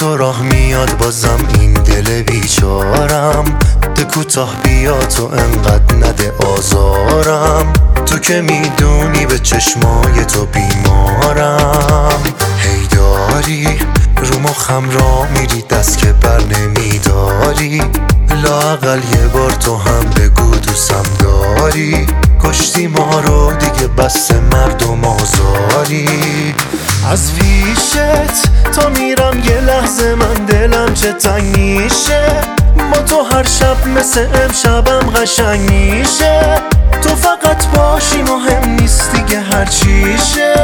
تو راه میاد بازم این دل بیچارم. ده کوتاه بیا تو انقدر نده آزارم. تو که میدونی به چشمای تو بیمارم. هی داری رو مخم را میری دست که بر نمیداری. لااقل یه بار تو هم بگو دوستم داری. کشتی ما رو دیگه بس مردم آزاری. از پیشت تا میرم یه لحظه من دلم چه تنگ میشه. با تو هر شب مثل امشبم قشنگ میشه. تو فقط باشی مهم نیست دیگه هر چیشه.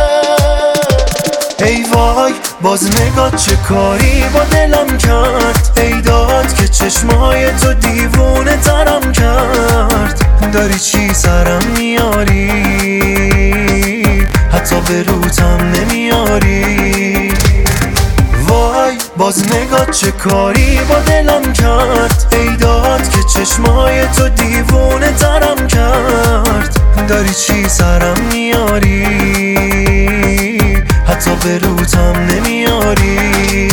ای وای باز نگاه چه کاری با دلم کرد. ای داد که چشمای تو دیوونه ترم کرد. داری چی سرم میاری حتی به روتم نمیاری. وای باز نگاه چه کاری با دلم کرد. ای داد که چشمای تو دیوونه ترم کرد. داری چی سرم میاری حتی به روتم نمیاری.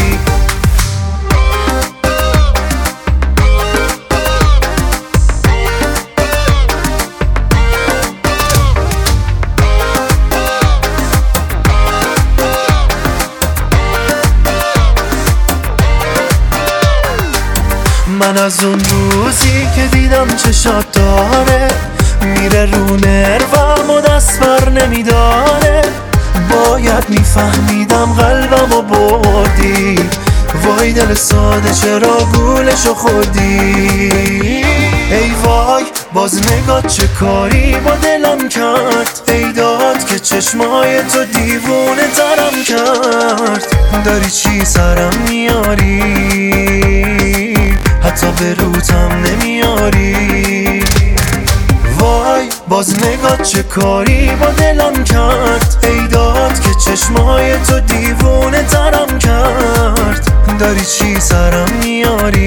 من از اون روزی که دیدم چشات داره میره رو نروم و دست بر نمیداره. باید میفهمیدم قلبمو بردی. وای دل ساده چرا گولشو خوردی. ای وای باز نگاه چه کاری با دلم کرد. ای داد که چشمای تو دیوونه ترم کرد. داری چی سرم میاری حتی به روتم نمیاری. وای باز نگاه چه کاری با دلم کرد. ای داد که چشمای تو دیوونه ترم کرد. داری چی سرم میاری